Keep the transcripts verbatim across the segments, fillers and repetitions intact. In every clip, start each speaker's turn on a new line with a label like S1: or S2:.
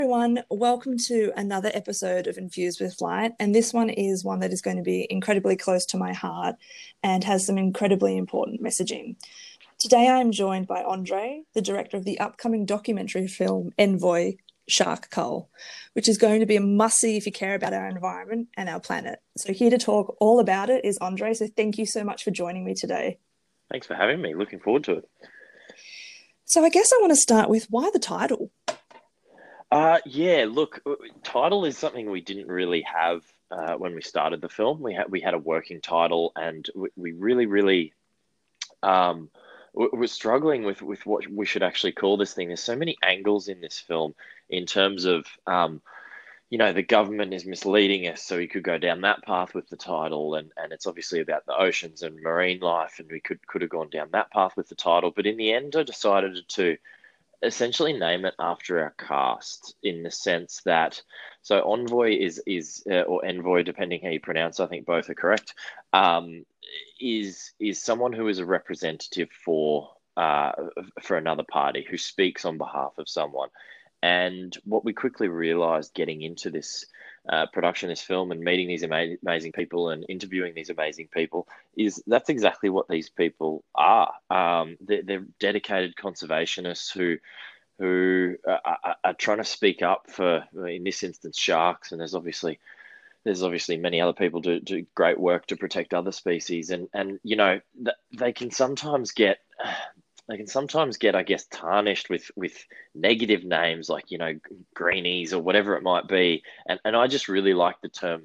S1: Everyone, welcome to another episode of Infused with Light. And this one is one that is going to be incredibly close to my heart and has some incredibly important messaging. Today, I am joined by Andre, the director of the upcoming documentary film Envoy Shark Cull, which is going to be a must-see if you care about our environment and our planet. So, here to talk all about it is Andre. So, thank you so much for joining me today.
S2: Thanks for having me. Looking forward to it.
S1: So, I guess I want to start with why the title?
S2: Uh, yeah, look, uh, title is something we didn't really have uh, when we started the film. We had we had a working title, and we, we really, really um, w- were struggling with with what we should actually call this thing. There's so many angles in this film in terms of um, you know, the government is misleading us, so we could go down that path with the title, and and it's obviously about the oceans and marine life, and we could could have gone down that path with the title. But in the end, I decided to essentially name it after our cast in the sense that so Envoy is is uh, or Envoy depending how you pronounce it, I think both are correct, um, is is someone who is a representative for uh, for another party who speaks on behalf of someone. And what we quickly realized getting into this uh, production, this film, and meeting these ama- amazing people and interviewing these amazing people is that's exactly what these people are. Um, they're, they're dedicated conservationists who who are, are, are trying to speak up for, in this instance, sharks. And there's obviously there's obviously many other people do, do great work to protect other species. And and you know th- they can sometimes get they can sometimes get, I guess, tarnished with with negative names like, you know, greenies or whatever it might be. And and I just really like the term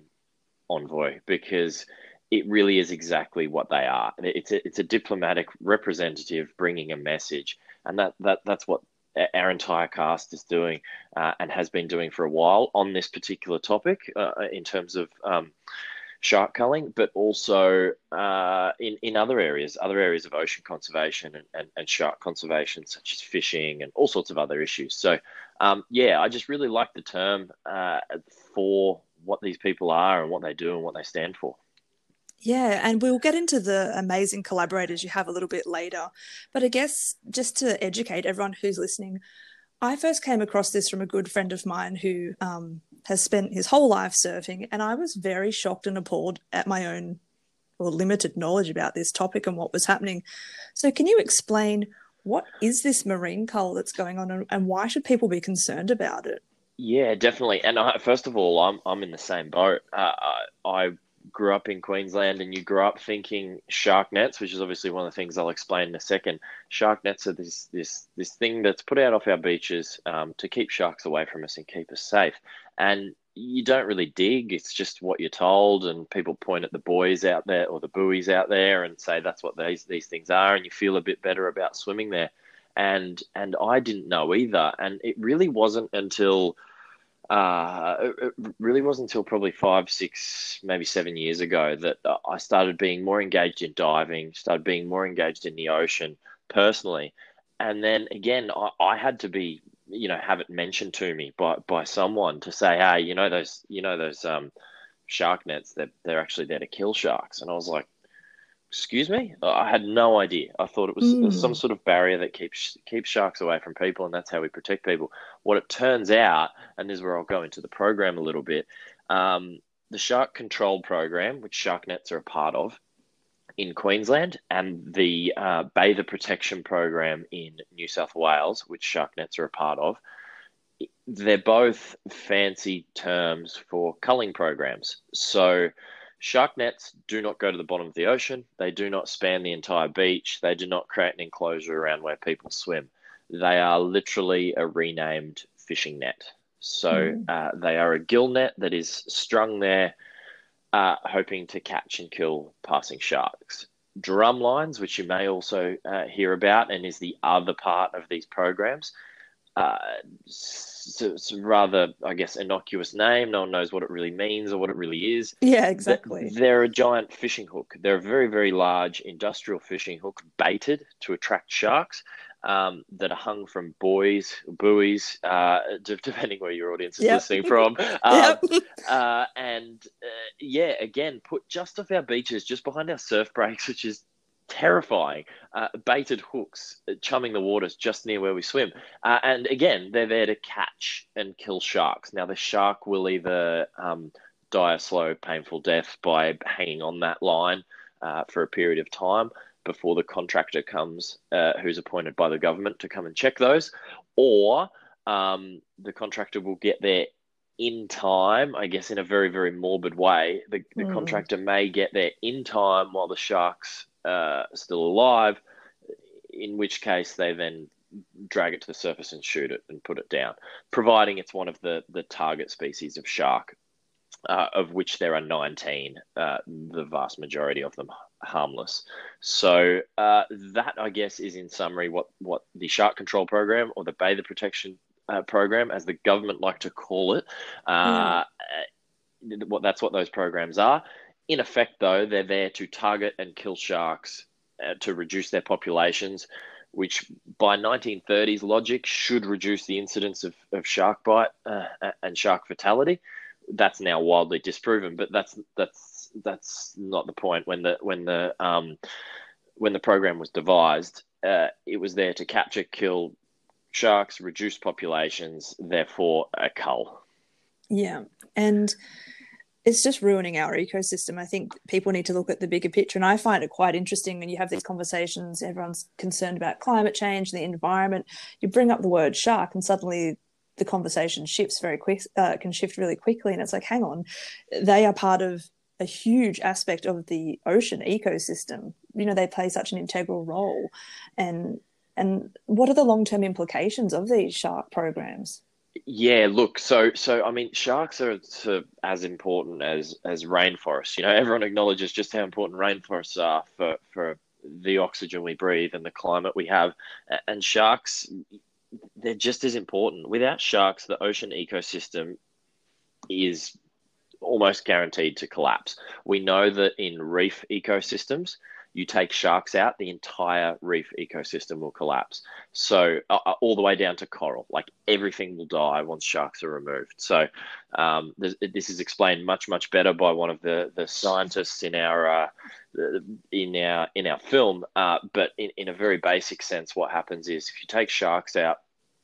S2: envoy because it really is exactly what they are. It's a, it's a diplomatic representative bringing a message, and that that that's what our entire cast is doing uh, and has been doing for a while on this particular topic uh, in terms of um, shark culling, but also uh, in, in other areas, other areas of ocean conservation and, and, and shark conservation, such as fishing and all sorts of other issues. So, um, yeah, I just really like the term uh, for what these people are and what they do and what they stand for.
S1: Yeah, and we'll get into the amazing collaborators you have a little bit later. But I guess just to educate everyone who's listening, I first came across this from a good friend of mine who um, has spent his whole life surfing, and I was very shocked and appalled at my own or limited knowledge about this topic and what was happening. So, can you explain what is this marine cull that's going on, and, and why should people be concerned about it?
S2: Yeah, definitely. And I, first of all, I'm I'm in the same boat. Uh, I, I grew up in Queensland, and you grew up thinking shark nets, which is obviously one of the things I'll explain in a second. Shark nets are this this this thing that's put out off our beaches um, to keep sharks away from us and keep us safe. And you don't really dig; it's just what you're told, and people point at the buoys out there or the buoys out there and say that's what these these things are, and you feel a bit better about swimming there. And and I didn't know either, and it really wasn't until uh, it it really wasn't until probably five, six, maybe seven years ago that uh, I started being more engaged in diving, started being more engaged in the ocean personally. And then again, I, I had to be, you know, have it mentioned to me by, by someone to say, hey, you know, those, you know, those um, shark nets, they're, they're actually there to kill sharks. And I was like, excuse me? I had no idea. I thought it was uh, some
S1: Mm.
S2: sort of barrier that keeps keeps sharks away from people, and that's how we protect people. What it turns out, and this is where I'll go into the program a little bit, um, the shark control program, which shark nets are a part of in Queensland, and the uh, bather protection program in New South Wales, which shark nets are a part of, they're both fancy terms for culling programs. So shark nets do not go to the bottom of the ocean. They do not span the entire beach. They do not create an enclosure around where people swim. They are literally a renamed fishing net. So
S1: Mm.
S2: uh, they are a gill net that is strung there, uh, hoping to catch and kill passing sharks. Drum lines, which you may also uh, hear about, and is the other part of these programs, uh, it's, it's a rather, I guess, innocuous name. No one knows what it really means or what it really is.
S1: Yeah,
S2: Th-
S1: exactly.
S2: They're a giant fishing hook. They're a very, very large industrial fishing hook baited to attract sharks um, that are hung from buoys, buoys, uh, d- depending where your audience is
S1: Yep.
S2: listening from. Um,
S1: Yep.
S2: uh, and uh, yeah, again, put just off our beaches, just behind our surf breaks, which is terrifying. Uh, baited hooks, uh, chumming the waters just near where we swim. Uh, and again, they're there to catch and kill sharks. Now, the shark will either um, die a slow, painful death by hanging on that line uh, for a period of time before the contractor comes, uh, who's appointed by the government to come and check those, or um, the contractor will get there in time, I guess, in a very, very morbid way. The, the
S1: Mm.
S2: contractor may get there in time while the shark's uh, still alive, in which case they then drag it to the surface and shoot it and put it down, providing it's one of the, the target species of shark, uh, of which there are nineteen, uh, the vast majority of them harmless. So uh, that, I guess, is in summary what, what the Shark Control Program, or the Bather Protection uh, Program, as the government like to call it, uh, yeah. what that's what those programs are. In effect, though, they're there to target and kill sharks uh, to reduce their populations, which by nineteen thirties logic should reduce the incidence of, of shark bite uh, and shark fatality. That's now widely disproven, but that's that's that's not the point. When the when the um, when the program was devised, uh, it was there to capture, kill sharks, reduce populations, therefore a cull.
S1: Yeah, and it's just ruining our ecosystem. I think people need to look at the bigger picture, and I find it quite interesting when you have these conversations, everyone's concerned about climate change, the environment, you bring up the word shark and suddenly the conversation shifts very quick, uh, can shift really quickly, and it's like, hang on, they are part of a huge aspect of the ocean ecosystem. You know, they play such an integral role, and and what are the long-term implications of these shark programs?
S2: Yeah, look, so so I mean, sharks are sort of as important as as rainforests. You know, everyone acknowledges just how important rainforests are for for the oxygen we breathe and the climate we have, and sharks, they're just as important. Without sharks, the ocean ecosystem is almost guaranteed to collapse. We know that in reef ecosystems, you take sharks out, the entire reef ecosystem will collapse. So uh, all the way down to coral, like everything will die once sharks are removed. So um, this, this is explained much, much better by one of the, the scientists in our uh, in our in our film. Uh, but in, in a very basic sense, what happens is if you take sharks out,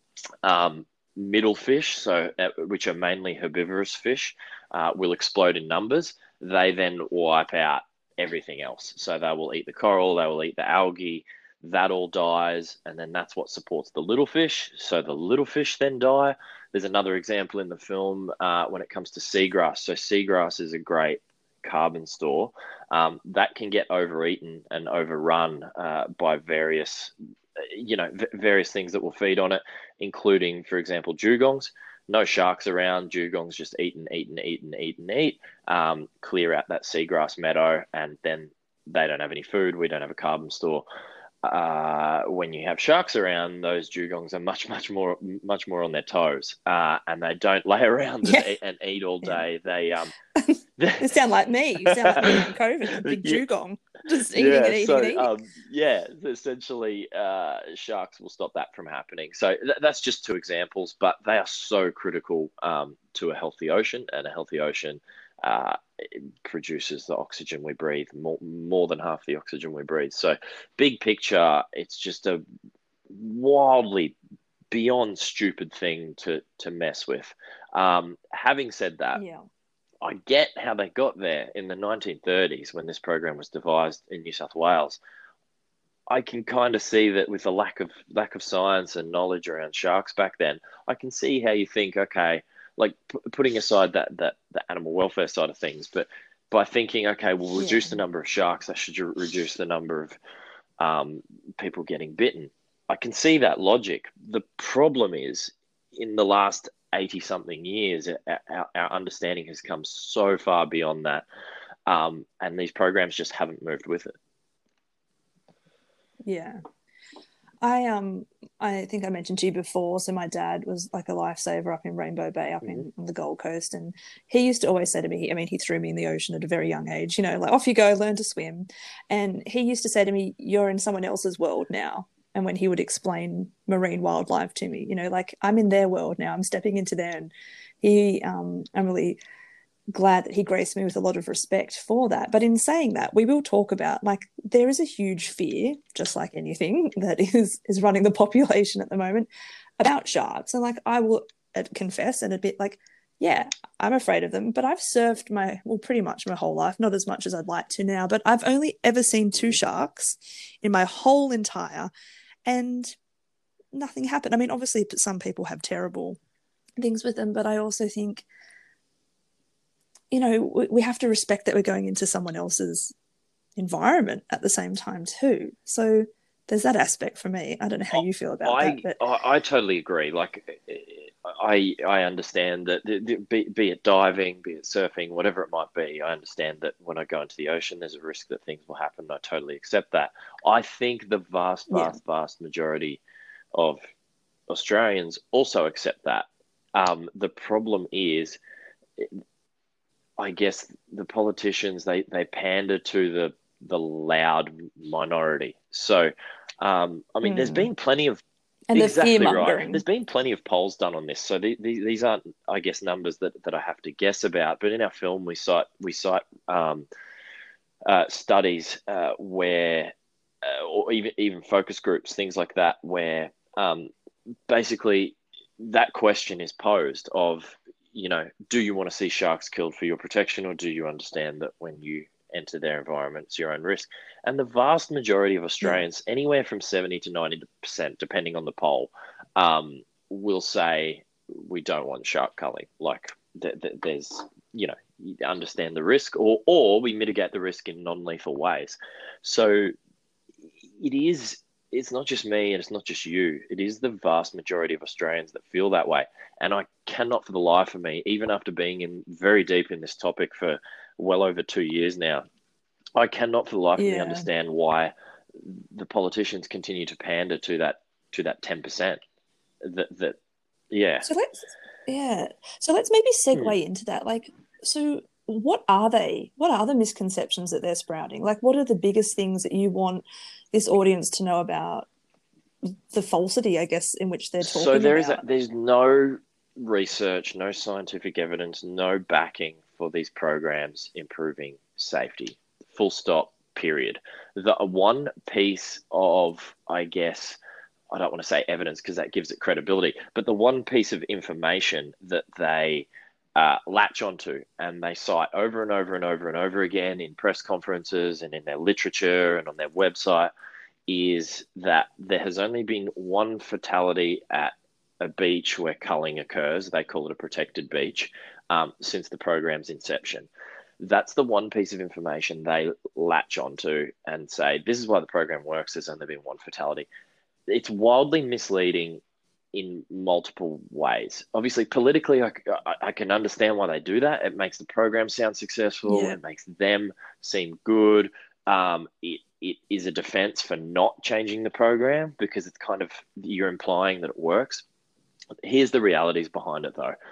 S2: um, middle fish, so uh, which are mainly herbivorous fish, uh, will explode in numbers. They then wipe out everything else. So they will eat the coral, they will eat the algae, that all dies, and then that's what supports the little fish. So the little fish then die. There's another example in the film uh, when it comes to seagrass. So seagrass is a great carbon store. Um, that can get overeaten and overrun uh, by various, you know, v- various things that will feed on it, including, for example, dugongs. No sharks around, dugongs just eat and eat and eat and eat and eat, um, clear out that seagrass meadow, and then they don't have any food. We don't have a carbon store. Uh, when you have sharks around, those dugongs are much, much more, much more on their toes, uh, and they don't lay around
S1: Yeah.
S2: and, eat, and eat all day. Yeah. They um,
S1: you sound like me. You sound like me in COVID, the big
S2: yeah.
S1: dugong, just eating
S2: yeah,
S1: and eating
S2: so,
S1: and eating.
S2: Um, yeah, essentially, uh, sharks will stop that from happening. So th- that's just two examples, but they are so critical um, to a healthy ocean, and a healthy ocean uh, produces the oxygen we breathe, more, more than half the oxygen we breathe. So big picture, it's just a wildly beyond stupid thing to, to mess with. Um, having said that,
S1: yeah.
S2: I get how they got there in the nineteen thirties when this program was devised in New South Wales. I can kind of see that with the lack of lack of science and knowledge around sharks back then, I can see how you think, okay, like p- putting aside that that the animal welfare side of things, but by thinking, okay, we'll reduce yeah. the number of sharks, that should reduce the number of um, people getting bitten. I can see that logic. The problem is, in the last eighty something years, our, our understanding has come so far beyond that. Um, and these programs just haven't moved with it.
S1: Yeah. I um I think I mentioned to you before, so my dad was like a lifesaver up in Rainbow Bay, up mm-hmm. in on the Gold Coast, and he used to always say to me, I mean, he threw me in the ocean at a very young age, you know, like, off you go, learn to swim. And he used to say to me, you're in someone else's world now. And when he would explain marine wildlife to me, you know, like, I'm in their world now, I'm stepping into there. And he um I'm really glad that he graced me with a lot of respect for that. But in saying that, we will talk about, like, there is a huge fear, just like anything that is is running the population at the moment, about sharks. And like, I will confess and admit, like, yeah, I'm afraid of them, but I've surfed my, well, pretty much my whole life, not as much as I'd like to now, but I've only ever seen two sharks in my whole entire, and nothing happened. I mean, obviously, some people have terrible things with them, but I also think, you know, we have to respect that we're going into someone else's environment at the same time too. So there's that aspect for me. I don't know how you feel about
S2: I,
S1: that, but
S2: I I totally agree. Like, I I understand that be, be it diving, be it surfing, whatever it might be. I understand that when I go into the ocean, there's a risk that things will happen. I totally accept that. I think the vast,
S1: yeah,
S2: vast, vast majority of Australians also accept that. Um, the problem is, I guess the politicians, they they pander to the the loud minority. So, um, I mean, there's
S1: mm.
S2: been plenty of
S1: And the fear
S2: exactly right. There's
S1: mongering.
S2: been plenty of polls done on this, so the, the, these aren't, I guess, numbers that, that I have to guess about. But in our film, we cite we cite um, uh, studies uh, where, uh, or even even focus groups, things like that, where um, basically that question is posed of, you know, do you want to see sharks killed for your protection, or do you understand that when you enter their environment, it's your own risk? And the vast majority of
S1: Yeah.
S2: Australians, anywhere from seventy to ninety percent, depending on the poll, um, will say we don't want shark culling. Like, th- th- there's, you know, you understand the risk, or, or we mitigate the risk in non lethal ways. So it is it's not just me and it's not just you. It is the vast majority of Australians that feel that way. And I cannot for the life of me, even after being in very deep in this topic for well over two years now, I cannot for the life of me
S1: Yeah.
S2: understand why the politicians continue to pander to that to that ten percent. That that yeah.
S1: So let's, yeah. So let's maybe
S2: Hmm.
S1: segue into that. Like, so what are they? What are the misconceptions that they're sprouting? Like, what are the biggest things that you want this audience to know about the falsity, I guess, in which they're
S2: So
S1: talking
S2: there is a,
S1: about?
S2: there's no research, no scientific evidence, no backing for these programs improving safety. Full stop, period. The one piece of, I guess, I don't want to say evidence because that gives it credibility, but the one piece of information that they uh, latch onto and they cite over and over and over and over again in press conferences and in their literature and on their website is that there has only been one fatality at a beach where culling occurs. They call it a protected beach, um, since the program's inception. That's the one piece of information they latch onto and say, this is why the program works. There's only been one fatality. It's wildly misleading in multiple ways. Obviously, politically, I, I, I can understand why they do that. It makes the program sound successful.
S1: Yeah.
S2: It makes them seem good. Um, it it is a defense for not changing the program because it's kind of, you're implying that it works. Here's the realities behind it, though.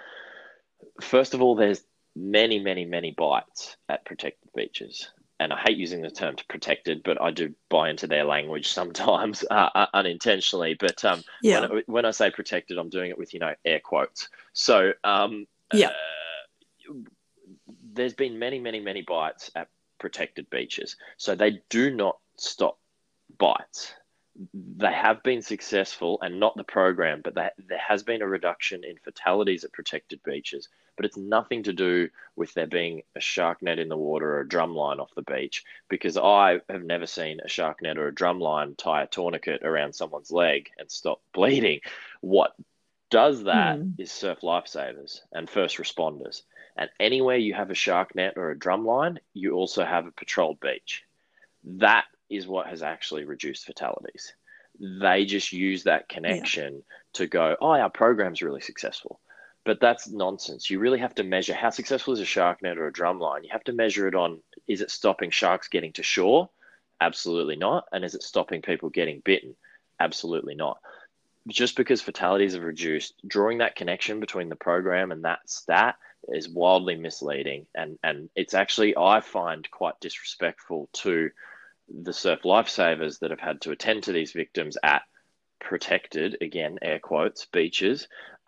S2: First of all, there's many, many, many bites at protected beaches. And I hate using the term protected, but I do buy into their language sometimes, uh, uh, unintentionally. But um, when
S1: Yeah.
S2: when I say protected, I'm doing it with, you know, air quotes. So um,
S1: Yeah.
S2: uh, there's been many, many, many bites at protected beaches. So they do not stop bites. They have been successful, and not the program, but they, there has been a reduction in fatalities at protected beaches. But it's nothing to do with there being a shark net in the water or a drum line off the beach, because I have never seen a shark net or a drum line tie a tourniquet around someone's leg and stop bleeding. What does that
S1: Mm.
S2: is surf lifesavers and first responders. And anywhere you have a shark net or a drum line, you also have a patrolled beach. That is what has actually reduced fatalities. They just use that
S1: Yeah.
S2: connection to go, oh, our program's really successful. But that's nonsense. You really have to measure how successful is a shark net or a drum line. You have to measure it on, is it stopping sharks getting to shore? Absolutely not. And is it stopping people getting bitten? Absolutely not. Just because fatalities have reduced, drawing that connection between the program and that stat is wildly misleading. And, and it's actually, I find, quite disrespectful to the surf lifesavers that have had to attend to these victims at protected, again, air quotes, beaches,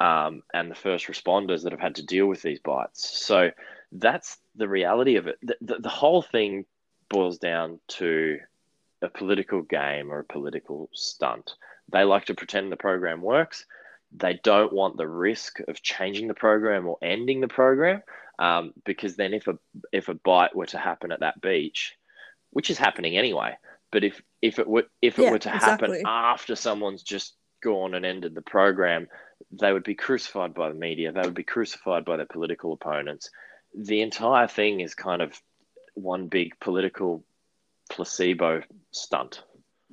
S2: um, and the first responders that have had to deal with these bites. So that's the reality of it. The, the, the whole thing boils down to a political game or a political stunt. They like to pretend the program works. They don't want the risk of changing the program or ending the program, um, because then if a if a bite were to happen at that beach, which is happening anyway, but if if it were if it
S1: Yeah,
S2: were to happen
S1: exactly.
S2: after someone's just gone and ended the program, they would be crucified by the media. They would be crucified by their political opponents. The entire thing is kind of one big political placebo stunt.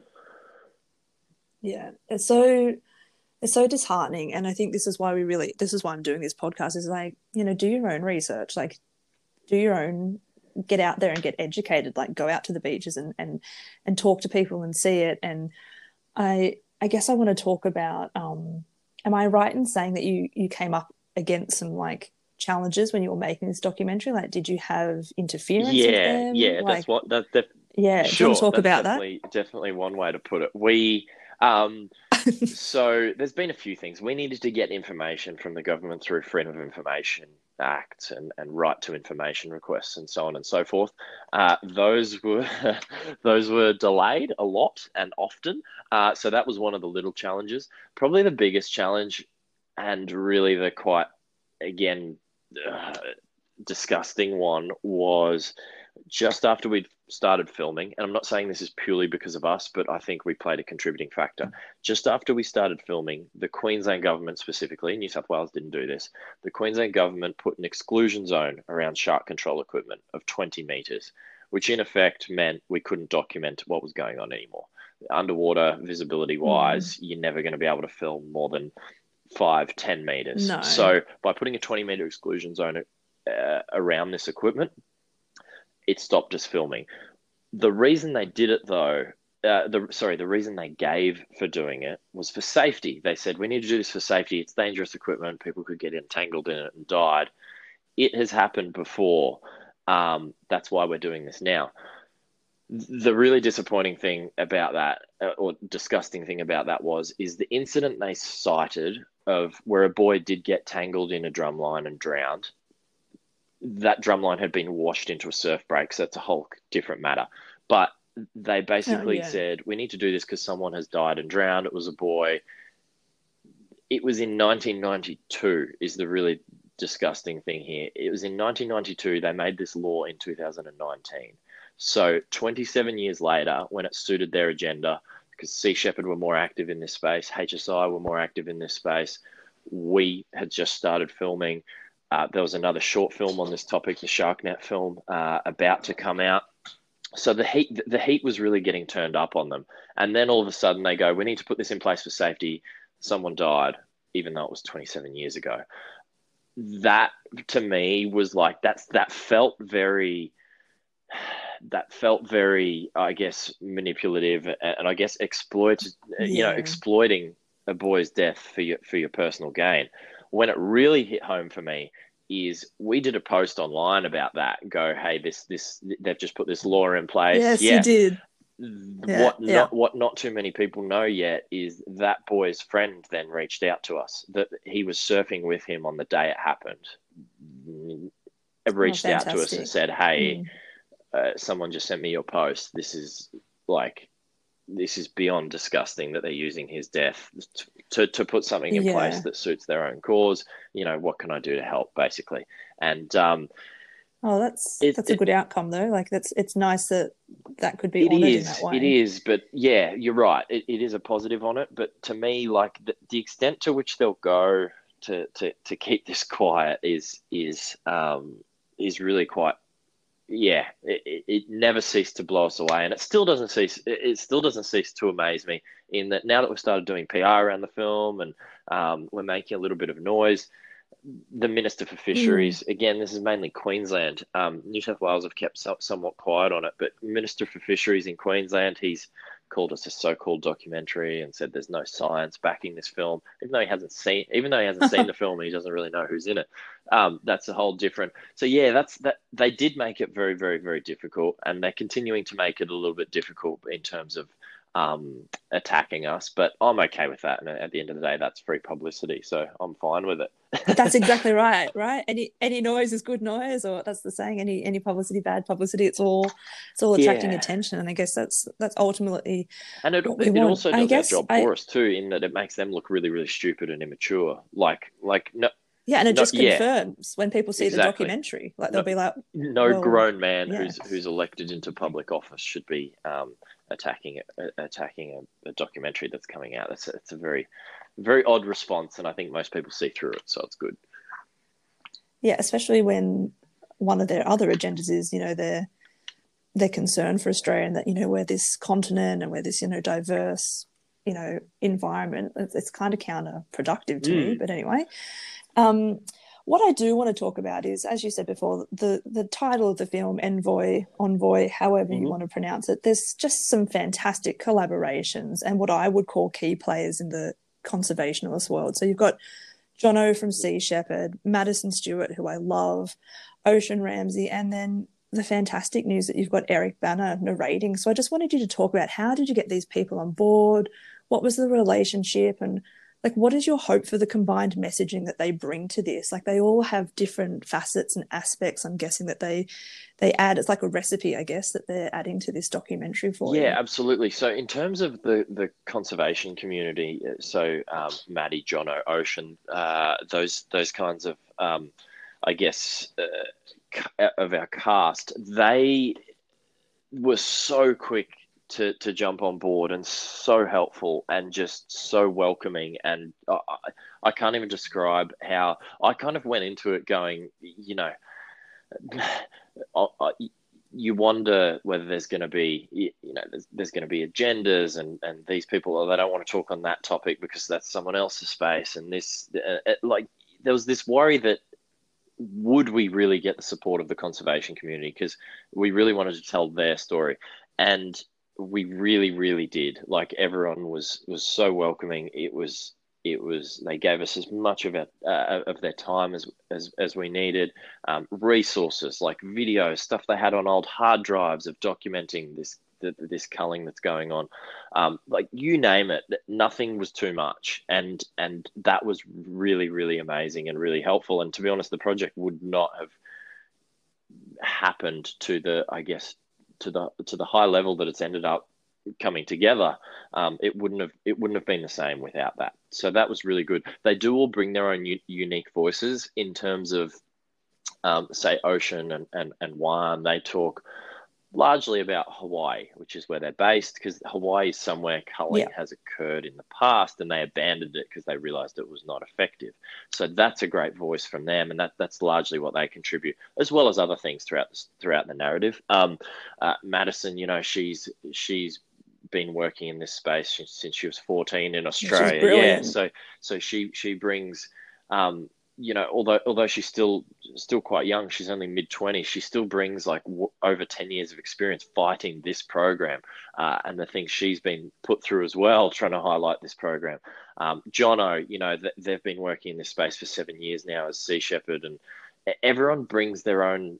S1: Yeah, it's so it's so disheartening, and I think this is why we really this is why I'm doing this podcast. Is like, you know, do your own research, like do your own, get out there and get educated. Like go out to the beaches and and and talk to people and see it. And I I guess I want to talk about. Um, am I right in saying that you you came up against some like challenges when you were making this documentary? Like, did you have interference with
S2: Yeah,
S1: them?
S2: yeah, that's
S1: Like,
S2: what that, that
S1: yeah, do you want to
S2: sure,
S1: talk
S2: that's
S1: about that?
S2: definitely definitely one way to put it. We um so there's been a few things. We needed to get information from the government through Freedom of Information Act and, and right to information requests and so on and so forth. Uh, those were those were delayed a lot and often. Uh, so that was one of the little challenges. Probably the biggest challenge, and really the quite again uh, disgusting one, was just after we'd started filming, and I'm not saying this is purely because of us, but I think we played a contributing factor. Just after we started filming, the Queensland government specifically, New South Wales didn't do this, the Queensland government put an exclusion zone around shark control equipment of twenty metres, which in effect meant we couldn't document what was going on anymore. Underwater, visibility wise,
S1: Mm,
S2: you're never going to be able to film more than five, ten metres.
S1: no.
S2: So by putting a twenty metre exclusion zone uh, around this equipment, it stopped us filming. The reason they did it, though, uh, the sorry, the reason they gave for doing it was for safety. They said we need to do this for safety. It's dangerous equipment. People could get entangled in it and died. It has happened before. Um, that's why we're doing this now. The really disappointing thing about that, uh, or disgusting thing about that, was is the incident they cited of where a boy did get tangled in a drumline and drowned. That drumline had been washed into a surf break, so that's a whole different matter. But they
S1: Oh,
S2: basically
S1: yeah.
S2: said, we need to do this because someone has died and drowned. It was a boy. It was in nineteen ninety-two, is the really disgusting thing here. It was in nineteen ninety-two. They made this law in two thousand nineteen. So twenty-seven years later, when it suited their agenda, because Sea Shepherd were more active in this space, H S I were more active in this space, we had just started filming. Uh, there was another short film on this topic, the SharkNet film, uh, about to come out. So the heat, the heat was really getting turned up on them. And then all of a sudden they go, we need to put this in place for safety. Someone died, even though it was twenty-seven years ago. That to me was like, that's, that felt very, that felt very, I guess, manipulative and, and I guess exploit, you know,
S1: Yeah.
S2: exploiting a boy's death for your, for your personal gain. When it really hit home for me is we did a post online about that. Go, hey, this this they've just put this law in place.
S1: Yes, you
S2: Yeah.
S1: did. Yeah,
S2: What
S1: yeah.
S2: not what not too many people know yet is that boy's friend then reached out to us. That he was surfing with him on the day it happened.
S1: Oh,
S2: Reached out to us and
S1: fantastic.
S2: said, hey,
S1: Mm.
S2: uh, someone just sent me your post. This is like this is beyond disgusting that they're using his death to, to put something in place
S1: Yeah.
S2: that suits their own cause. You know, what can I do to help, basically? And um,
S1: Oh, that's
S2: it,
S1: that's a
S2: it
S1: good outcome though. Like that's it's nice that that could be
S2: it
S1: honored in that
S2: is, it
S1: way.
S2: is, but yeah, you're right. It, it is a positive on it, but to me, like the, the extent to which they'll go to to to keep this quiet is is um is really quite yeah, it, it, it never ceased to blow us away, and it still doesn't cease. It, it still doesn't cease to amaze me. In that, now that we've started doing P R around the film, and um, we're making a little bit of noise, the Minister for
S1: Mm.
S2: Fisheries, again, this is mainly Queensland. Um, New South Wales have kept so, somewhat quiet on it, but Minister for Fisheries in Queensland, he's called us a so-called documentary and said there's no science backing this film, even though he hasn't seen, even though he hasn't seen the film, he doesn't really know who's in it. Um, that's a whole different. So yeah, that's that. They did make it very, very, very difficult, and they're continuing to make it a little bit difficult in terms of um, attacking us. But I'm okay with that. And at the end of the day, that's free publicity, so I'm fine with it.
S1: That's exactly right, right? Any any noise is good noise, or that's the saying. Any any publicity, bad publicity. It's all it's all attracting
S2: Yeah.
S1: attention, and I guess that's that's ultimately
S2: And it
S1: what we
S2: it
S1: want.
S2: also
S1: I
S2: does our
S1: guess
S2: job
S1: I
S2: for us too, in that it makes them look really, really stupid and immature. Like, like no,
S1: yeah, and it
S2: no,
S1: just
S2: yeah,
S1: confirms when people see the
S2: exactly.
S1: documentary, like they'll
S2: No,
S1: be like,
S2: no
S1: well,
S2: grown man
S1: yeah,
S2: who's who's elected into public office should be um, attacking attacking a, a documentary that's coming out. That's a, it's a very, very odd response, and I think most people see through it, so it's good.
S1: yeah, especially when one of their other agendas is, you know, their their concern for Australia and that, you know, we're this continent and we're this, you know, diverse, you know, environment. It's, it's kind of counterproductive to me,
S2: Mm.
S1: but anyway. Um, what I do want to talk about is, as you said before, the the title of the film, Envoy, Envoy, however you
S2: Hmm.
S1: want to pronounce it. There's just some fantastic collaborations and what I would call key players in the conservationist world. So you've got Jono from Sea Shepherd, Madison Stewart, who I love, Ocean Ramsey, and then the fantastic news that you've got Eric Bana narrating. So I just wanted you to talk about, how did you get these people on board? What was the relationship? And like, what is your hope for the combined messaging that they bring to this? Like, they all have different facets and aspects, I'm guessing, that they they add. It's like a recipe, I guess, that they're adding to this documentary for
S2: Yeah,
S1: you.
S2: absolutely. So in terms of the the conservation community, uh, so um, Maddie, Jono, Ocean, uh, those those kinds of um, I guess uh, of our cast, they were so quick to to jump on board and so helpful and just so welcoming. And I, I can't even describe how I kind of went into it going, you know, I, I, you wonder whether there's going to be, you know, there's, there's going to be agendas, and, and these people, oh, they don't want to talk on that topic because that's someone else's space. And this, uh, it, like, there was this worry that would we really get the support of the conservation community? Because we really wanted to tell their story. And we really, really did. Like, everyone was was so welcoming. It was it was they gave us as much of it uh, of their time as as as we needed. Um, resources like videos, stuff they had on old hard drives of documenting this the, this culling that's going on. Um, like, you name it, nothing was too much, and and that was really, really amazing and really helpful. And to be honest, the project would not have happened to the, I guess, to the to the high level that it's ended up coming together. Um, it wouldn't have it wouldn't have been the same without that. So that was really good. They do all bring their own u- unique voices in terms of, um, say, Ocean and and and Juan. They talk largely about Hawaii, which is where they're based, because Hawaii is somewhere culling
S1: Yeah.
S2: has occurred in the past, and they abandoned it because they realized it was not effective. So that's a great voice from them, and that that's largely what they contribute, as well as other things throughout the, throughout the narrative. Um, uh, Madison, you know, she's she's been working in this space since she was fourteen in
S1: She's
S2: Australia. Yeah,
S1: brilliant.
S2: so so she she brings, um, you know, although although she's still still quite young, she's only mid twenties. She still brings like w- over ten years of experience fighting this program, uh, and the things she's been put through as well, trying to highlight this program. Um, Jono, you know, th- they've been working in this space for seven years now as Sea Shepherd, and e- everyone brings their own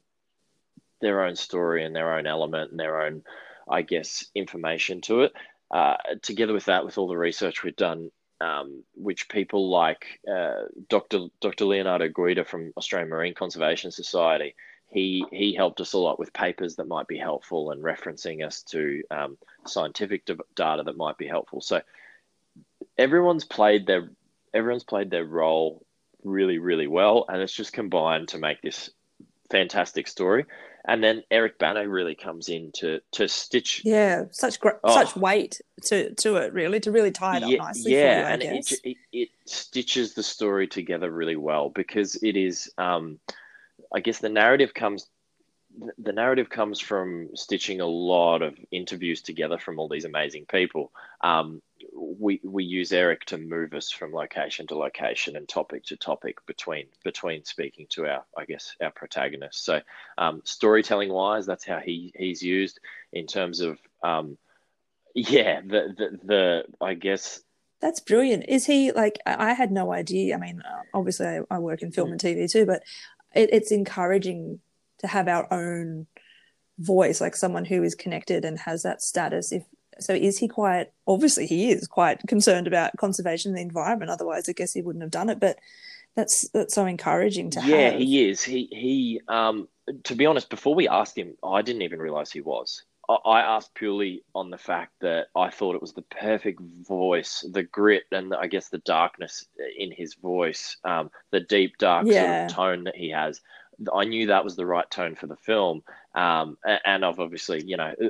S2: their own story and their own element and their own, I guess, information to it. Uh, together with that, with all the research we've done, um, which people like uh, Doctor Doctor Leonardo Guida from Australian Marine Conservation Society, he he helped us a lot with papers that might be helpful and referencing us to um, scientific d- data that might be helpful. So everyone's played their everyone's played their role really, really well, and it's just combined to make this fantastic story. And then Eric Bana really comes in to to stitch.
S1: Yeah, such great, such
S2: Oh,
S1: weight to to it, really, to really tie it up
S2: yeah,
S1: nicely for you,
S2: yeah,
S1: I
S2: and it,
S1: guess.
S2: it it stitches the story together really well, because it is. Um, I guess the narrative comes the narrative comes from stitching a lot of interviews together from all these amazing people. Um, we we use Eric to move us from location to location and topic to topic between between speaking to our, I guess, our protagonists. So, um, storytelling wise, that's how he he's used in terms of, um, yeah, the, the the I guess.
S1: That's brilliant. Is he like? I had no idea. I mean, uh, obviously, I, I work in film
S2: Mm,
S1: and T V too, but it, it's encouraging to have our own voice, like someone who is connected and has that status. If So is he quite, obviously he is quite concerned about conservation of the environment. Otherwise, I guess he wouldn't have done it. But that's that's so encouraging to
S2: Yeah,
S1: have.
S2: he is. He he. Um, to be honest, before we asked him, I didn't even realize he was. I, I asked purely on the fact that I thought it was the perfect voice, the grit, and the, I guess the darkness in his voice, um, the deep dark sort of
S1: Yeah.
S2: tone that he has. I knew that was the right tone for the film, um, a- and I've obviously, you know,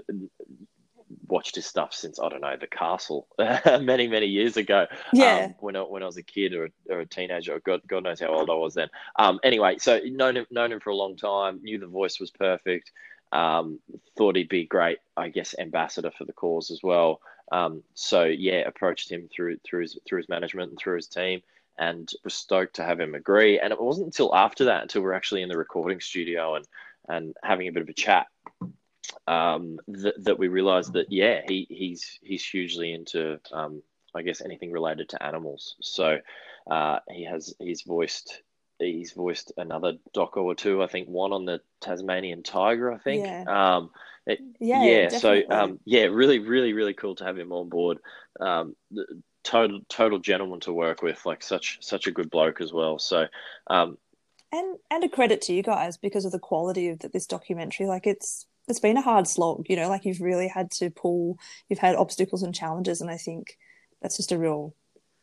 S2: watched his stuff since I don't know The Castle many many years ago,
S1: Yeah.
S2: um, when I, when I was a kid or a, or a teenager. God God knows how old I was then. Um, anyway, so known him known him for a long time. Knew the voice was perfect. Um, thought he'd be great, I guess, ambassador for the cause as well. Um, so yeah, approached him through through his through his management and through his team, and was stoked to have him agree. And it wasn't until after that, until we're actually in the recording studio and and having a bit of a chat, um, that, that we realized that yeah, he he's he's hugely into, um, I guess, anything related to animals. So uh, he has he's voiced he's voiced another doco or two. I think one on the Tasmanian tiger. I think.
S1: Yeah.
S2: Um, it,
S1: Yeah,
S2: yeah. So
S1: definitely.
S2: um, yeah, really, really, really cool to have him on board. Um, total total gentleman to work with. Like such such a good bloke as well. So um,
S1: And and a credit to you guys because of the quality of this documentary. Like it's it's been a hard slog, you know, like you've really had to pull, you've had obstacles and challenges, and I think that's just a real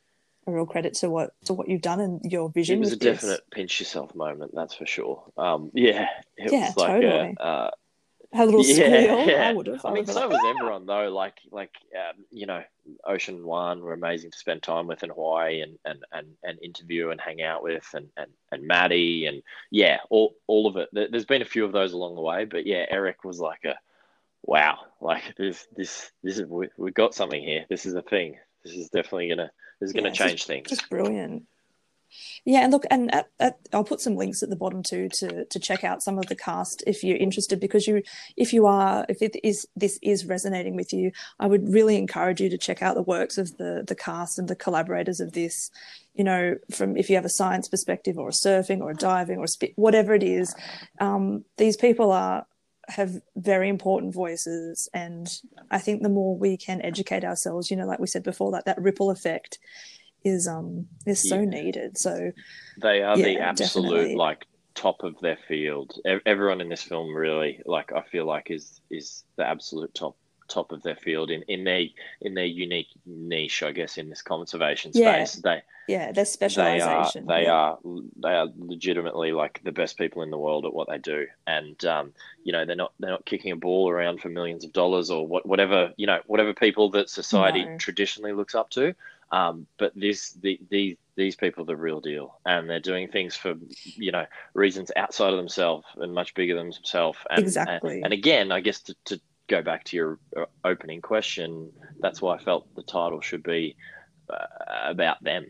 S1: a real credit to what to what you've done and your
S2: it
S1: vision
S2: was a
S1: with this.
S2: definite pinch yourself moment, that's for sure. Um, yeah, it
S1: Yeah,
S2: was like a,
S1: totally.
S2: uh,
S1: Had a little
S2: yeah,
S1: squeal. I
S2: yeah.
S1: would have.
S2: I
S1: I would
S2: mean,
S1: be
S2: so
S1: like,
S2: was
S1: ah!
S2: everyone though. Like, like um, you know, Ocean One were amazing to spend time with in Hawaii and and and, and interview and hang out with, and and and Maddie and yeah, all all of it. There- There's been a few of those along the way, but yeah, Eric was like a wow. Like this this this is we we got something here. This is a thing. This is definitely gonna this is gonna
S1: Yeah, it's just
S2: change things.
S1: just brilliant. Yeah, and look, and at, at, I'll put some links at the bottom too to to check out some of the cast if you're interested. Because you, if you are, if it is this is resonating with you, I would really encourage you to check out the works of the the cast and the collaborators of this. You know, from if you have a science perspective or a surfing or a diving or a spit, whatever it is, um, these people are have very important voices, and I think the more we can educate ourselves, you know, like we said before, like that ripple effect is um is so
S2: Yeah.
S1: needed. So
S2: They are the
S1: yeah,
S2: absolute
S1: definitely.
S2: like top of their field. E- Everyone in this film really, like, I feel like is is the absolute top top of their field in in their in their unique niche, I guess, in this conservation
S1: Yeah,
S2: space. They
S1: yeah, their
S2: they are
S1: specialization.
S2: they
S1: Yeah,
S2: are they are legitimately like the best people in the world at what they do. And um, you know, they're not they're not kicking a ball around for millions of dollars or what whatever, you know, whatever people that society
S1: no,
S2: traditionally looks up to. Um, but this the, these these people are the real deal, and they're doing things for, you know, reasons outside of themselves and much bigger than themselves. And and, and
S1: exactly.
S2: again, I guess to, to go back to your uh, opening question, that's why I felt the title should be uh, about them.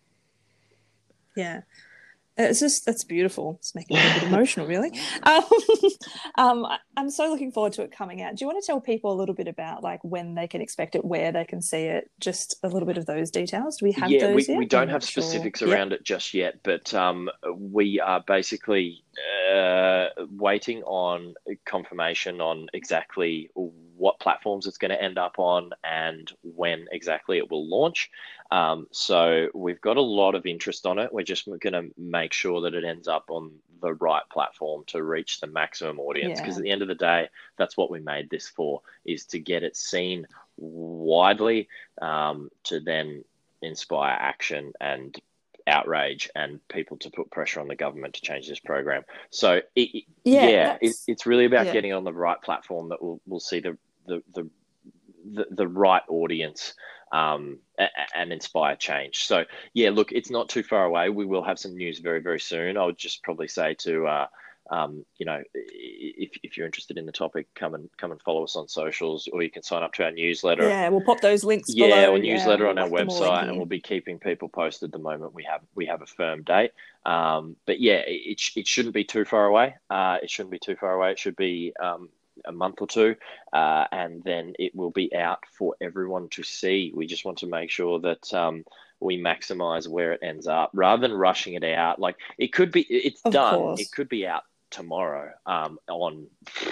S1: Yeah, it's just that's beautiful. It's making me a bit emotional, really. Um, um, I- I'm so looking forward to it coming out. Do you want to tell people a little bit about like when they can expect it, where they can see it, just a little bit of those details? Do we have
S2: Yeah,
S1: those
S2: we, we
S1: yet? I'm
S2: don't have
S1: not sure.
S2: specifics
S1: Yep.
S2: around it just yet, but um, we are basically uh, waiting on confirmation on exactly what platforms it's going to end up on and when exactly it will launch. Um, so we've got a lot of interest on it. We're just going to make sure that it ends up on the right platform to reach the maximum audience. Because
S1: Yeah.
S2: at the end of the day, that's what we made this for, is to get it seen widely, um, to then inspire action and outrage and people to put pressure on the government to change this program. So it,
S1: Yeah.
S2: yeah, it,
S1: That's
S2: it's really about
S1: yeah.
S2: getting on the right platform that will will see the the the the, the right audience, um, and inspire change. So yeah, look, it's not too far away. We will have some news very very soon. I would just probably say to uh, um, you know, if, if you're interested in the topic, come and come and follow us on socials, or you can sign up to our newsletter.
S1: Yeah. We'll pop those links
S2: Yeah,
S1: below.
S2: or
S1: Yeah,
S2: newsletter
S1: we'll
S2: on our
S1: whack them all in
S2: website, and
S1: here.
S2: we'll be keeping people posted the moment we have we have a firm date. Um, but yeah, it it shouldn't be too far away. Uh, it shouldn't be too far away. It should be um, a month or two, uh, and then it will be out for everyone to see. We just want to make sure that um, we maximize where it ends up, rather than rushing it out. Like it could be, it's
S1: Of
S2: done. It
S1: course.
S2: could be out tomorrow, um, on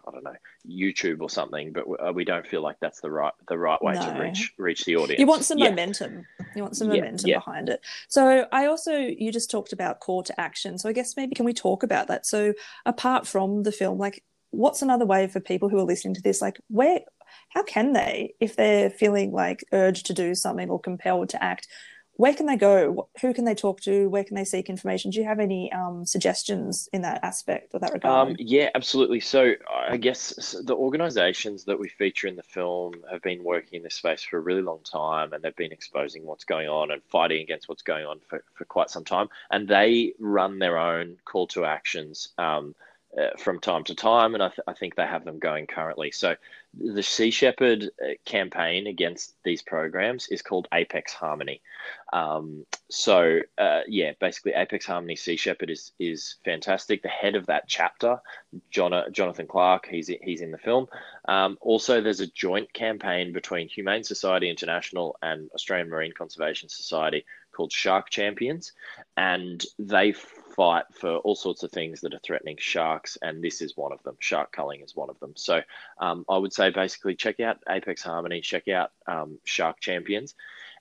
S2: I don't know, YouTube or something, but we, we don't feel like that's the right the right way to
S1: No.
S2: reach reach the audience.
S1: You want some
S2: Yeah,
S1: momentum. You want some
S2: yeah,
S1: momentum
S2: yeah.
S1: behind it. So I also, you just talked about call to action. So I guess maybe can we talk about that? So apart from the film, like what's another way for people who are listening to this, like where, how can they, if they're feeling like urged to do something or compelled to act, where can they go? Who can they talk to? Where can they seek information? Do you have any um, suggestions in that aspect or that
S2: Um,
S1: regard?
S2: yeah, absolutely. So I guess the organizations that we feature in the film have been working in this space for a really long time, and they've been exposing what's going on and fighting against what's going on for, for quite some time. And they run their own call to actions um, uh, from time to time, and I, th- I think they have them going currently. So the Sea Shepherd uh, campaign against these programs is called Apex Harmony. Um, so uh, yeah, basically Apex Harmony Sea Shepherd is is fantastic. The head of that chapter, John, Jonathan Clark, he's he's in the film. Um, also, there's a joint campaign between Humane Society International and Australian Marine Conservation Society called Shark Champions, and they fight for all sorts of things that are threatening sharks, and this is one of them. Shark culling is one of them. So um, I would say basically check out Apex Harmony, check out um, Shark Champions,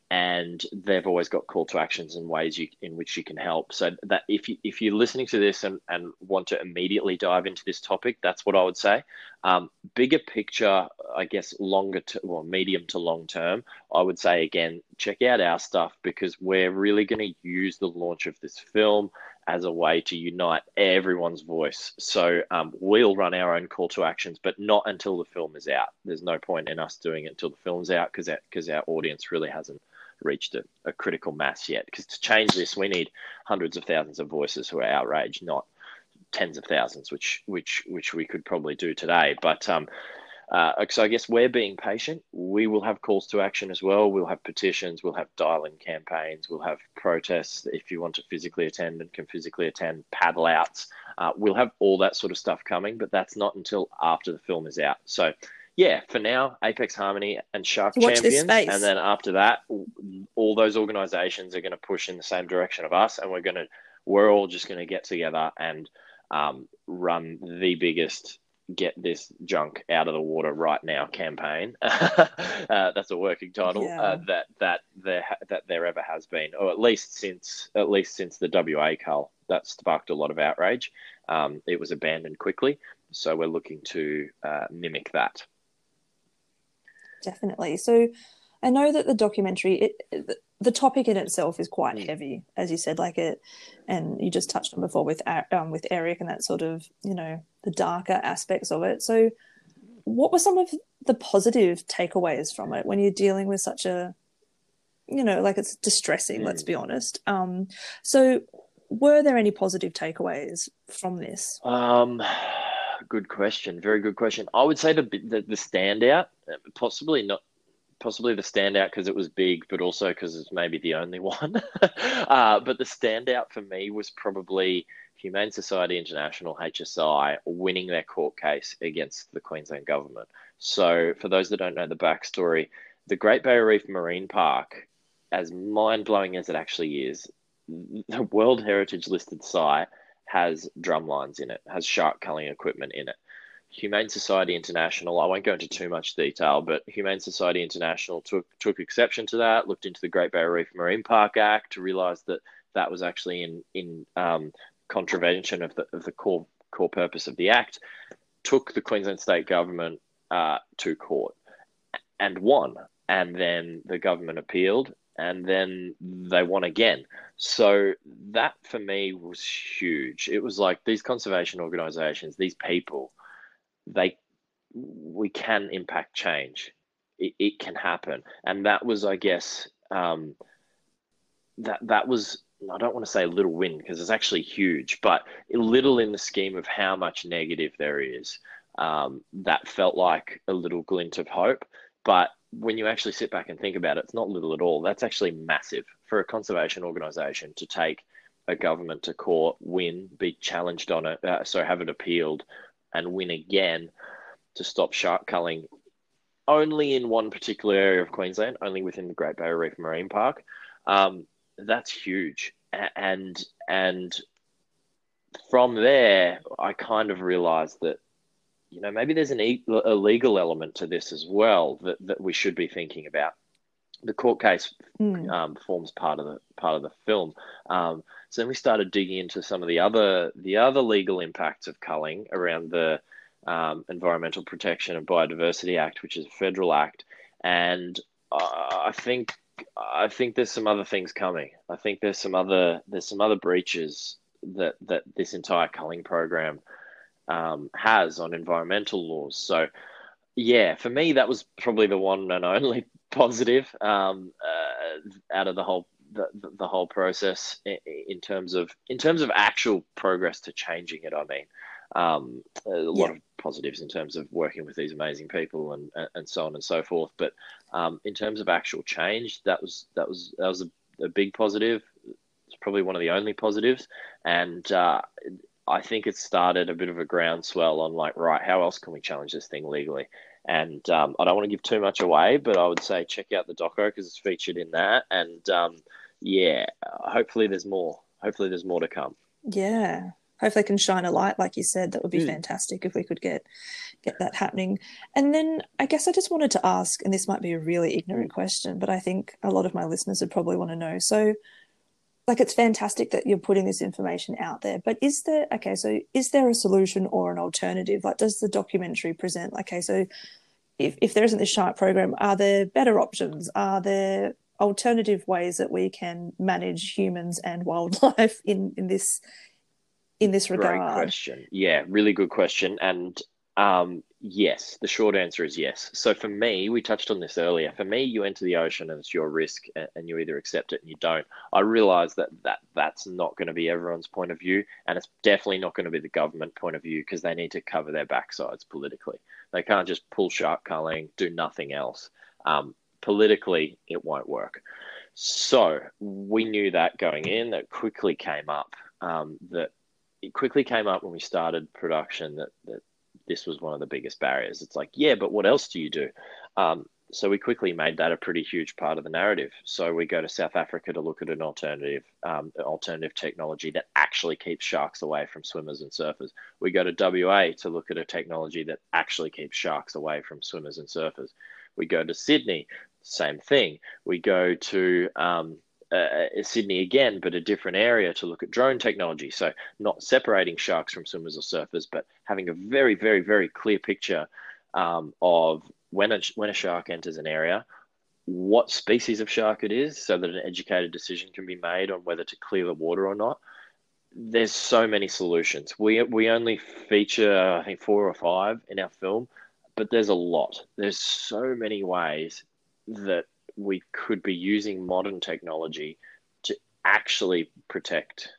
S2: and they've always got call to actions and ways you, in which you can help. So that if you if you're listening to this and, and want to immediately dive into this topic, that's what I would say. Um, bigger picture, I guess, longer to well, medium to long term, I would say again, check out our stuff because we're really going to use the launch of this film as a way to unite everyone's voice. So um, we'll run our own call to actions, but not until the film is out. There's no point in us doing it until the film's out because because our audience really hasn't reached a, a critical mass yet. Because to change this, we need hundreds of thousands of voices who are outraged, not tens of thousands, which which which we could probably do today. But um, uh, so I guess we're being patient. We will have calls to action as well. We'll have petitions. We'll have dial-in campaigns. We'll have protests if you want to physically attend and can physically attend, paddle outs. Uh, we'll have all that sort of stuff coming, but that's not until after the film is out. So yeah, for now, Apex Harmony and Shark
S1: So watch this
S2: Champions, and
S1: space.
S2: then after that, all those organizations are going to push in the same direction of us, and we're going to, we're all just going to get together and um, run the biggest get this junk out of the water right now campaign. uh, that's a working title uh,
S1: Yeah.
S2: that that there that there ever has been, or at least since at least since the W A cull. That sparked a lot of outrage. Um, it was abandoned quickly, so we're looking to uh, mimic that.
S1: Definitely. So I know that the documentary, it, it, the topic in itself is quite
S2: Mm.
S1: heavy, as you said, like it, and you just touched on before with um, with Eric and that sort of, you know, the darker aspects of it. So what were some of the positive takeaways from it when you're dealing with such a, you know, like it's distressing, let's
S2: Mm.
S1: be honest. Um, so were there any positive takeaways from this?
S2: Um, good question. Very good question. I would say the the, the standout, possibly not possibly the standout because it was big, but also because it's maybe the only one. uh, but the standout for me was probably Humane Society International, H S I, winning their court case against the Queensland government. So, for those that don't know the backstory, the Great Barrier Reef Marine Park, as mind blowing as it actually is, the World Heritage listed site has drumlines in it, has shark culling equipment in it. Humane Society International, I won't go into too much detail, but Humane Society International took took exception to that, looked into the Great Barrier Reef Marine Park Act to realise that that was actually in in um, contravention of the of the core core purpose of the Act, took the Queensland State Government uh, to court and won, and then the government appealed, and then they won again. So that for me was huge. It was like these conservation organisations, these people, they we can impact change. It, it can happen, and that was, I guess, um, that that was. I don't want to say a little win because it's actually huge, but little in the scheme of how much negative there is. Um, that felt like a little glint of hope, but when you actually sit back and think about it, it's not little at all. That's actually massive for a conservation organisation to take a government to court, win, be challenged on it, uh, so have it appealed, and win again to stop shark culling only in one particular area of Queensland, only within the Great Barrier Reef Marine Park. Um, that's huge. And and from there, I kind of realised that you know, maybe there's an e- a legal element to this as well that, that we should be thinking about. The court case
S1: Mm.
S2: um, forms part of the part of the film. Um, so then we started digging into some of the other the other legal impacts of culling around the um, Environmental Protection and Biodiversity Act, which is a federal act, and uh, I think I think there's some other things coming. I think there's some other there's some other breaches that that this entire culling program um, has on environmental laws. So yeah, for me, that was probably the one and only positive um, uh, out of the whole the, the whole process in terms of in terms of actual progress to changing it. I mean, um, a lot
S1: Yeah.
S2: of positives in terms of working with these amazing people and and so on and so forth. But um, in terms of actual change, that was that was that was a, a big positive. It's probably one of the only positives, and uh, I think it started a bit of a groundswell on like, right, how else can we challenge this thing legally? And um, I don't want to give too much away, but I would say check out the doco because it's featured in that. And um, yeah, hopefully there's more. Hopefully there's more to come.
S1: Yeah. Hopefully, can shine a light, like you said. That would be
S2: Mm.
S1: fantastic if we could get get that happening. And then I guess I just wanted to ask, and this might be a really ignorant
S2: Mm.
S1: question, but I think a lot of my listeners would probably want to know. So, like, it's fantastic that you're putting this information out there, but is there okay? So, is there a solution or an alternative? Like, does the documentary present? Okay, so if if there isn't this shark program, are there better options? Are there alternative ways that we can manage humans and wildlife in in this in this
S2: Great
S1: regard?
S2: question. Yeah, really good question. And um, yes, the short answer is yes. So for me, we touched on this earlier. For me, you enter the ocean and it's your risk, and you either accept it and you don't. I realize that that that's not going to be everyone's point of view, and it's definitely not going to be the government point of view because they need to cover their backsides politically. They can't just pull shark culling, do nothing else. Um, politically, it won't work. So we knew that going in. That quickly came up. Um, that it quickly came up when we started production that, that this was one of the biggest barriers. It's like, yeah, but what else do you do? Um, so we quickly made that a pretty huge part of the narrative. So we go to South Africa to look at an alternative, um, alternative technology that actually keeps sharks away from swimmers and surfers. We go to W A to look at a technology that actually keeps sharks away from swimmers and surfers. We go to Sydney, same thing. We go to um, uh, Sydney again, but a different area to look at drone technology. So not separating sharks from swimmers or surfers, but having a very, very, very clear picture um, of when a, when a shark enters an area, what species of shark it is, so that an educated decision can be made on whether to clear the water or not. There's so many solutions. We we only feature, I think, four or five in our film, but there's a lot. There's so many ways that we could be using modern technology to actually protect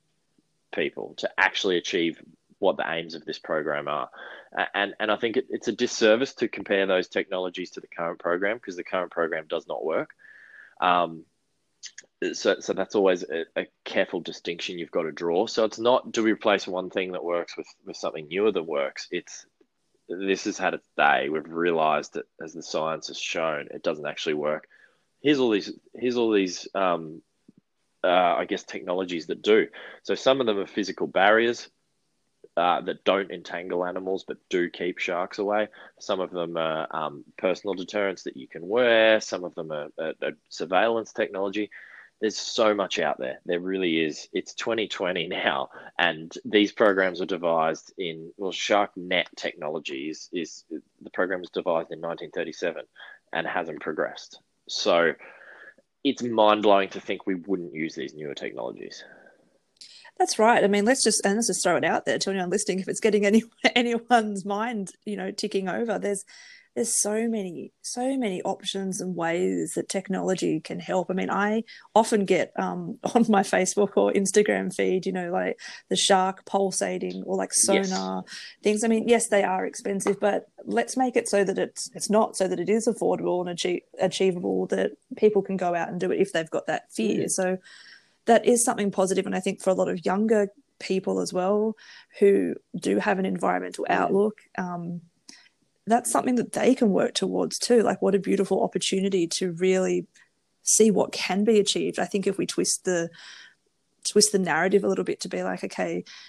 S2: people, to actually achieve what the aims of this program are. And, and I think it, it's a disservice to compare those technologies to the current program because the current program does not work. Um, so, so that's always a, a careful distinction you've got to draw. So it's not, do we replace one thing that works with, with something newer that works? It's, this has had its day. We've realized that as the science has shown, it doesn't actually work. Here's all these, here's all these, um, uh, I guess, technologies that do. So some of them are physical barriers uh, that don't entangle animals but do keep sharks away. Some of them are um, personal deterrents that you can wear. Some of them are, are, are surveillance technology. There's so much out there. There really is. It's twenty twenty now, and these programs were devised in, well, SharkNet technology is, is the program was devised in nineteen thirty-seven and hasn't progressed. So it's mind-blowing to think we wouldn't use these newer technologies.
S1: That's right. I mean, let's just and let's just throw it out there to anyone listening. If it's getting any anyone's mind, you know, ticking over, there's there's so many so many options and ways that technology can help. I mean, I often get um, on my Facebook or Instagram feed, you know, like the shark pulsating or like
S2: Yes.
S1: sonar things. I mean, yes, they are expensive, but let's make it so that it's it's not, so that it is affordable and achieve, achievable, that people can go out and do it if they've got that fear.
S2: Mm.
S1: So that is something positive, and I think for a lot of younger people as well who do have an environmental
S2: Mm.
S1: outlook, um, that's something that they can work towards too. Like, what a beautiful opportunity to really see what can be achieved. I think if we twist the twist the narrative a little bit to be like, okay,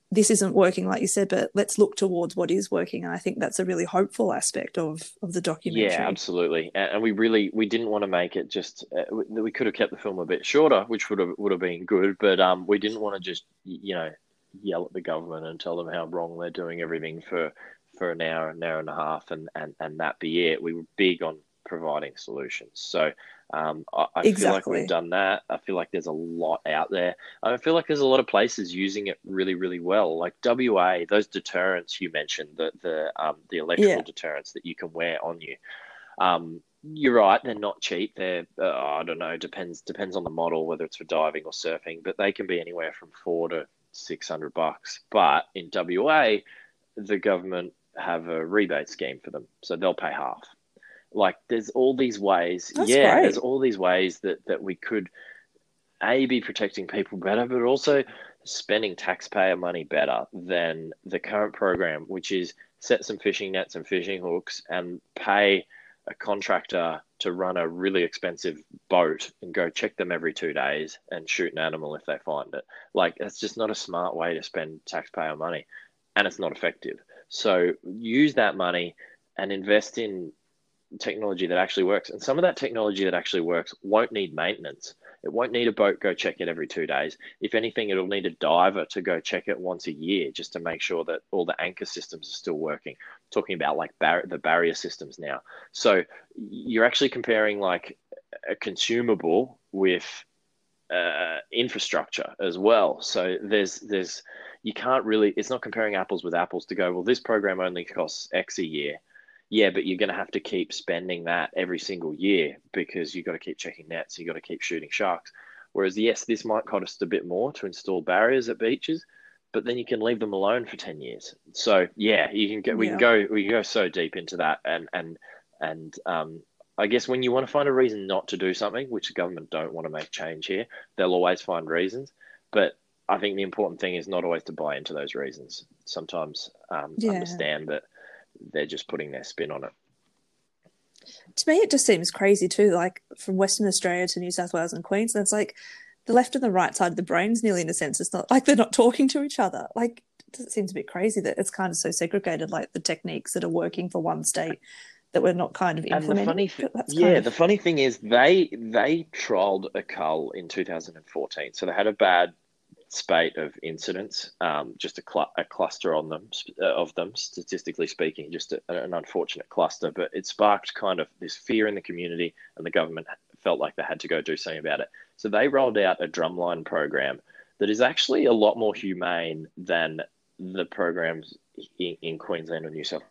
S1: this isn't working, like you said, but let's look towards what is working. And I think that's a really hopeful aspect of of the
S2: Yeah,
S1: documentary.
S2: absolutely. And, and we really we didn't want to make it just uh, we, we could have kept the film a bit shorter, which would have would have been good, but um we didn't want to just you know yell at the government and tell them how wrong they're doing everything for for an hour, an hour and a half, and and and that be it. We were big on providing solutions. So um, I, I feel like we've
S1: Exactly.
S2: done that. I feel like there's a lot out there. I feel like there's a lot of places using it really, really well. Like W A, those deterrents you mentioned, the the um, the electrical
S1: Yeah.
S2: deterrents that you can wear on you. Um, you're right; they're not cheap. They're uh, I don't know, depends depends on the model, whether it's for diving or surfing, but they can be anywhere from four to six hundred bucks. But in W A, the government have a rebate scheme for them, so they'll pay half. Like there's all these ways,
S1: That's
S2: yeah, there's
S1: great.
S2: all these ways that that we could a be protecting people better, but also spending taxpayer money better than the current program, which is set some fishing nets and fishing hooks and pay a contractor to run a really expensive boat and go check them every two days and shoot an animal if they find it. Like it's just not a smart way to spend taxpayer money, and it's not effective. So use that money and invest in technology that actually works. And some of that technology that actually works won't need maintenance. It won't need a boat go check it every two days. If anything, it'll need a diver to go check it once a year just to make sure that all the anchor systems are still working. I'm talking about like bar- the barrier systems now. So you're actually comparing like a consumable with uh, infrastructure as well. So there's there's you can't really it's not comparing apples with apples to go, well, this program only costs X a year. Yeah, but you're going to have to keep spending that every single year because you've got to keep checking nets, you've got to keep shooting sharks. Whereas, yes, this might cost a bit more to install barriers at beaches, but then you can leave them alone for ten years. So yeah, you can get we can
S1: Yeah.
S2: go we can go so deep into that, and and and um I guess when you want to find a reason not to do something, which the government don't want to make change here, they'll always find reasons. But I think the important thing is not always to buy into those reasons. Sometimes um,
S1: Yeah.
S2: understand that they're just putting their spin on it.
S1: To me, it just seems crazy too. Like from Western Australia to New South Wales and Queensland, it's like the left and the right side of the brains, nearly in a sense. It's not like they're not talking to each other. Like it seems a bit crazy that it's kind of so segregated. Like the techniques that are working for one state that we're not kind of
S2: And the
S1: implementing.
S2: funny, th-
S1: But that's kind
S2: yeah,
S1: of
S2: the funny thing is they they trialed a cull in two thousand fourteen, so they had a bad spate of incidents, um, just a, cl- a cluster on them uh, of them, statistically speaking, just a, an unfortunate cluster. But it sparked kind of this fear in the community, and the government felt like they had to go do something about it. So they rolled out a drumline program that is actually a lot more humane than the programs in, in Queensland and New South.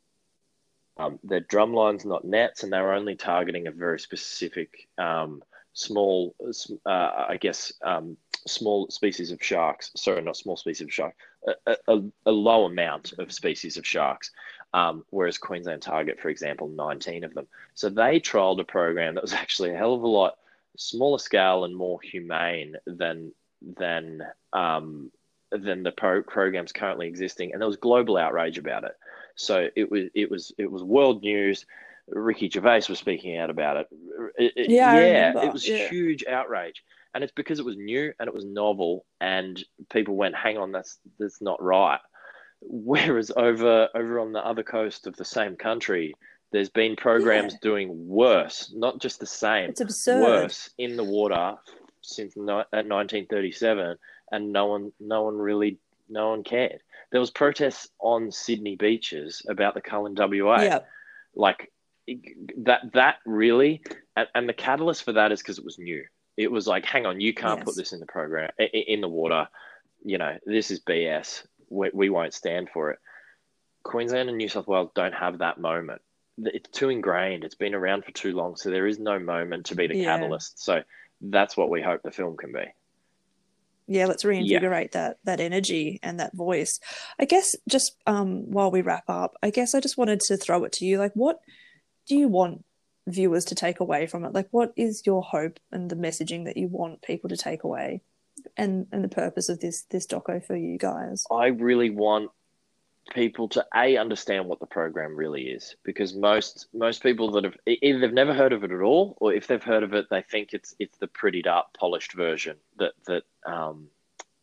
S2: Um, they're drumlines, not nets, and they were only targeting a very specific um, small, uh, I guess, um, small species of sharks. Sorry, not small species of shark, a, a, a low amount of species of sharks. Um, whereas Queensland target, for example, nineteen of them. So they trialled a program that was actually a hell of a lot smaller scale and more humane than than um, than the pro- programs currently existing, and there was global outrage about it. So it was it was it was world news. Ricky Gervais was speaking out about it. It- it-
S1: yeah. I
S2: yeah, it
S1: remember.
S2: was
S1: Yeah.
S2: huge outrage, and it's because it was new and it was novel, and people went, "Hang on, that's that's not right." Whereas over over on the other coast of the same country, there's been
S1: Yeah.
S2: programs doing worse, not just the same,
S1: It's absurd.
S2: worse in the water since ni- at nineteen thirty-seven, and no one no one really no one cared. There was protests on Sydney beaches about the cull in W A.
S1: Yeah.
S2: Like that that really, and, and the catalyst for that is because it was new. It was like, hang on, you can't put
S1: Yes.
S2: this in the program in the water. You know, this is B S. We, we won't stand for it. Queensland and New South Wales don't have that moment. It's too ingrained. It's been around for too long, so there is no moment to be the
S1: Yeah.
S2: catalyst. So that's what we hope the film can be.
S1: Yeah, let's
S2: Yeah.
S1: reinvigorate that that energy and that voice. I guess just um while we wrap up, I guess I just wanted to throw it to you. Like what do you want viewers to take away from it? Like what is your hope and the messaging that you want people to take away and and the purpose of this this doco for you guys?
S2: I really want people to a understand what the program really is, because most most people that have either they've never heard of it at all, or if they've heard of it, they think it's it's the prettied up, polished version that that um,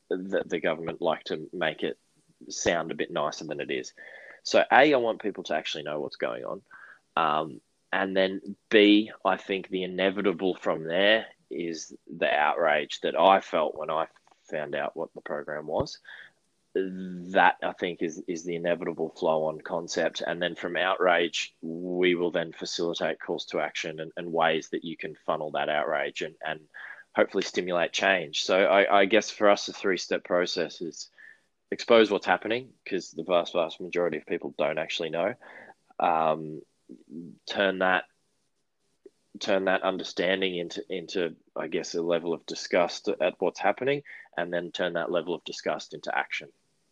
S2: the, the government like to make it sound a bit nicer than it is. So A, I want people to actually know what's going on. Um, and then B, I think the inevitable from there is the outrage that I felt when I found out what the program was. That I think is is the inevitable flow on concept. And then from outrage, we will then facilitate calls to action and, and ways that you can funnel that outrage and, and hopefully stimulate change. So I, I guess for us, the three-step process is expose what's happening, because the vast, vast majority of people don't actually know. Um, turn that turn that understanding into, into, I guess, a level of disgust at what's happening, and then turn that level of disgust into action.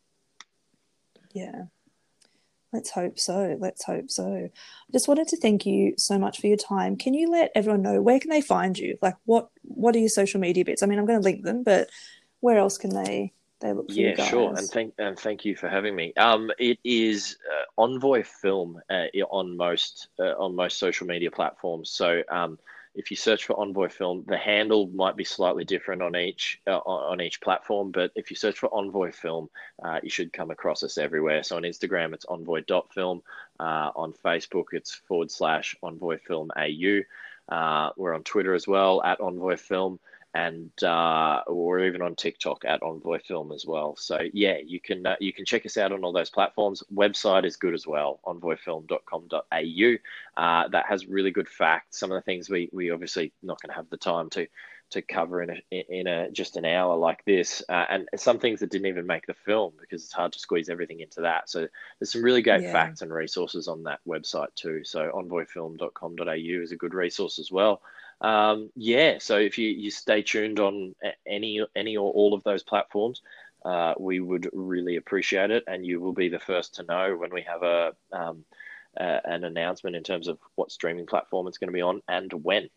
S1: Yeah. Let's hope so. Let's hope so. I just wanted to thank you so much for your time. Can you let everyone know, where can they find you? Like, what what are your social media bits? I mean, I'm going to link them, but where else can they they look for
S2: Yeah,
S1: you guys?
S2: sure. And thank and thank you for having me. Um, it is uh, Envoy Film uh, on most uh, on most social media platforms. So um, if you search for Envoy Film, the handle might be slightly different on each uh, on each platform. But if you search for Envoy Film, uh, you should come across us everywhere. So on Instagram, it's envoy dot film. Uh, on Facebook, it's forward slash Envoy Film A U. Uh, we're on Twitter as well at Envoy Film. And uh, we're even on TikTok at Envoy Film as well. So yeah, you can uh, you can check us out on all those platforms. Website is good as well, envoy film dot com dot a u. Uh, that has really good facts. Some of the things we we obviously not going to have the time to to cover in a in a just an hour like this, uh, and some things that didn't even make the film, because it's hard to squeeze everything into that. So there's some really great
S1: Yeah.
S2: facts and resources on that website too. So envoy film dot com dot a u is a good resource as well. Um, yeah, so if you, you stay tuned on any any or all of those platforms, uh, we would really appreciate it, and you will be the first to know when we have a um, uh, an announcement in terms of what streaming platform it's going to be on and when.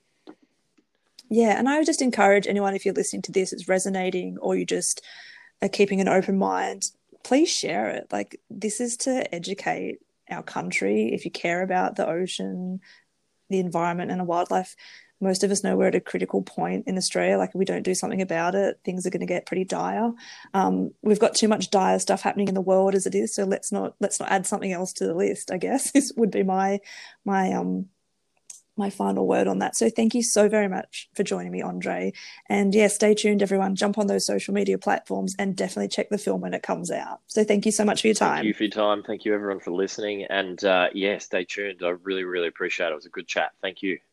S1: Yeah, and I would just encourage anyone, if you're listening to this, it's resonating, or you just are keeping an open mind, please share it. Like, this is to educate our country. If you care about the ocean, the environment and the wildlife, most of us know we're at a critical point in Australia. Like, if we don't do something about it, things are going to get pretty dire. Um, we've got too much dire stuff happening in the world as it is, so let's not let's not add something else to the list, I guess. This would be my my um my final word on that. So thank you so very much for joining me, Andre. And yeah, stay tuned, everyone. Jump on those social media platforms and definitely check the film when it comes out. So thank you so much for your time.
S2: Thank you for your time. Thank you, everyone, for listening. And uh, yeah, stay tuned. I really, really appreciate it. It was a good chat. Thank you.